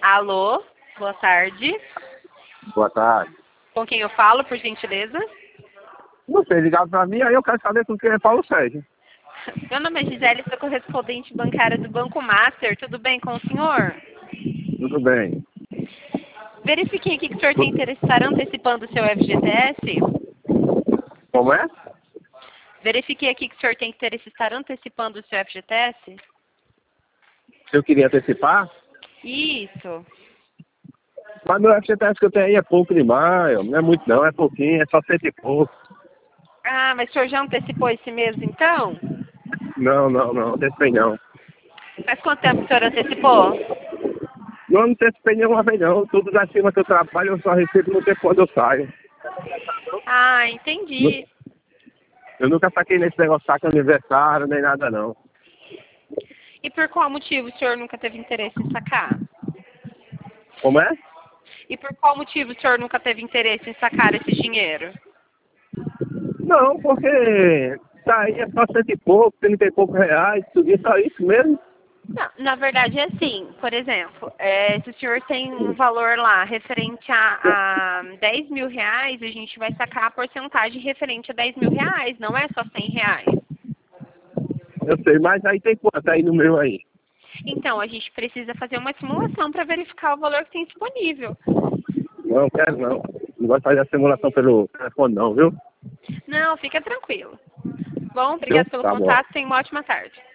Alô, boa tarde. Boa tarde. Com quem eu falo, por gentileza? Você ligado pra mim, aí eu quero saber com quem é Paulo Sérgio. Meu nome é Gisele, sou correspondente bancária do Banco Master. Tudo bem com o senhor? Tudo bem. Verifiquei aqui que o senhor tem interesse em estar antecipando o seu FGTS. Como é? Verifiquei aqui que o senhor tem interesse em estar antecipando o seu FGTS. Se eu queria antecipar, Isso. mas meu FGTS que eu tenho aí é pouco demais, não é muito não, é pouquinho, é só 100 e pouco. Ah, mas o senhor já antecipou esse mês, então? Não antecipei não. Faz quanto tempo o senhor antecipou? Não antecipei nenhuma vez não, tudo da firma que eu trabalho eu só recebo no tempo quando eu saio. Ah, entendi. Eu nunca saquei nesse negócio de saque aniversário, nem nada não. E por qual motivo o senhor nunca teve interesse em sacar? Como é? E por qual motivo o senhor nunca teve interesse em sacar esse dinheiro? Não, porque tá aí é só 100 e pouco, 30 e poucos reais, tudo isso, só isso mesmo. Não, na verdade é assim, por exemplo, se o senhor tem um valor lá referente a 10 mil reais, a gente vai sacar a porcentagem referente a 10 mil reais, não é só 100 reais. Eu sei, mas aí tem quanto aí no meu aí? Então, a gente precisa fazer uma simulação para verificar o valor que tem disponível. Não, quero não. Não gosto de fazer a simulação pelo telefone não, viu? Não, fica tranquilo. Bom, Viu? obrigado pelo Tá bom. contato, tenha uma ótima tarde.